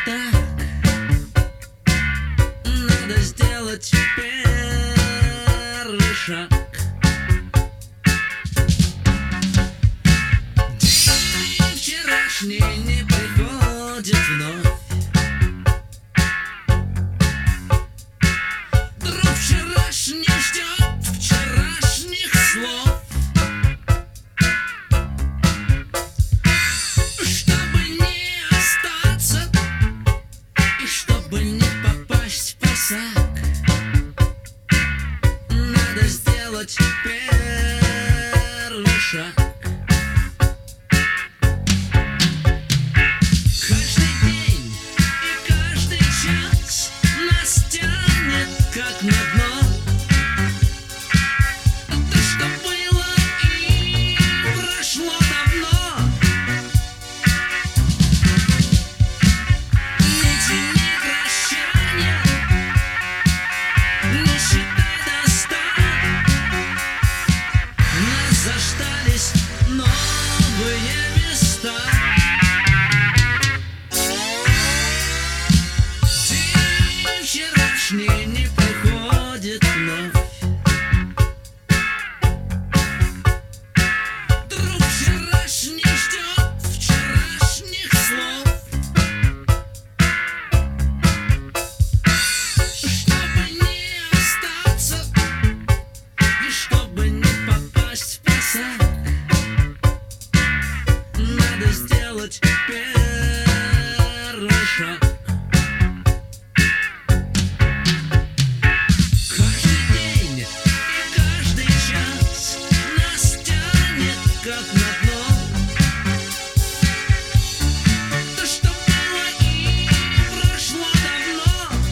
так. Надо сделать первый шаг. День вчерашний не приходит вновь. Друг вчерашний ждет вчерашних слов. Чтобы не остаться и чтобы не попасть в просак, надо сделать первый шаг. Каждый день и каждый час нас тянет как на дно. То, что было и прошло давно. Не тяни прощания, не считай до 100. Нас заждались новые места. День вчерашний не приходит вновь. Друг вчерашний ждет вчерашних слов. Чтобы не остаться и чтобы не попасть в просак, надо сделать первый шаг. Каждый день и каждый час нас тянет как на дно. То, что было и прошло давно.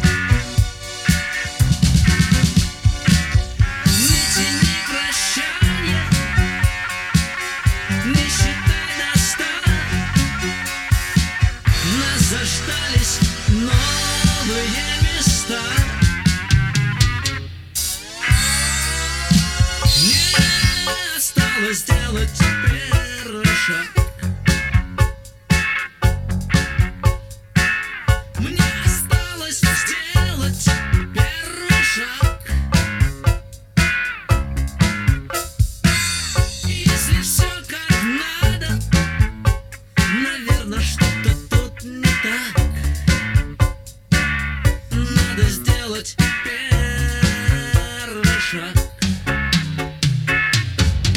Не тяни прощания, не считай до 100. Нас заждались новые места. Мне осталось сделать первый шаг. Мне осталось сделать первый шаг. Если все как надо, наверное, что-то тут не так. Надо сделать первый шаг.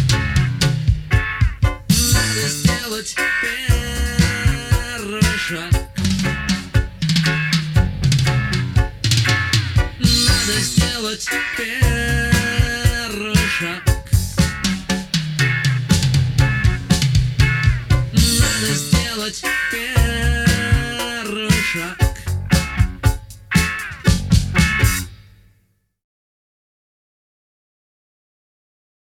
Надо сделать первый шаг.